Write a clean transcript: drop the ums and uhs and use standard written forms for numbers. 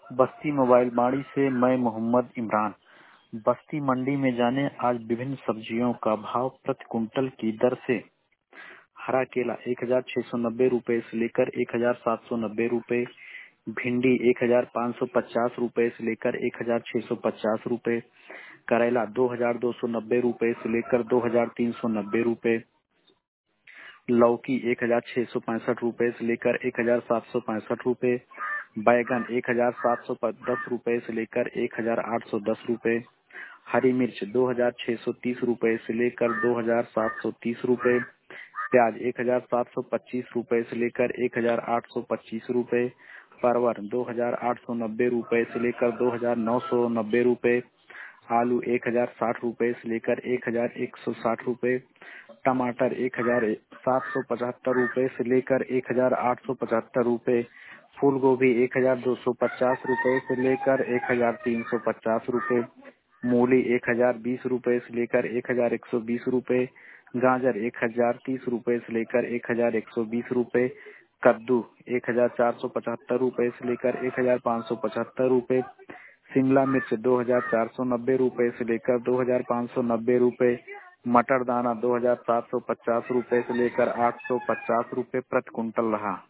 बस्ती mobile बाड़ी से मैं मोहम्मद इमरान। बस्ती मंडी में जाने आज विभिन्न सब्जियों का भाव प्रति कुंटल की दर से। हरा केला 1690 रूपए से लेकर 1790 रूपए, भिंडी 1550 रूपए से लेकर 1650 रूपए, करेला 2290 रूपए से लेकर 2390 रूपए, लौकी 1665 रूपए से लेकर 1765 रूपए, बैगन 1710 रूपए से लेकर 1810 रूपए, हरी मिर्च 2630 रूपए से लेकर 2730 रूपए, प्याज 1725 रूपए से लेकर 1825 रूपए, परवल 2890 रूपए से लेकर 2990 रूपए, आलू 1060 रूपए से लेकर 1160 रूपए, टमाटर 1775 रूपए से लेकर 1875 रूपए, फूल गोभी 1250 रूपए से लेकर 1350 रूपए, मूली 1020 रूपए से लेकर 1120 रूपए, गाजर 1030 रूपए से लेकर 1120 रूपए, कद्दू 1475 रूपए से लेकर 1575 रूपए, शिमला मिर्च 2490 रूपए से लेकर 2590 रूपए, मटर दाना 2750 रूपए से लेकर 850 रूपए प्रति कुंटल रहा।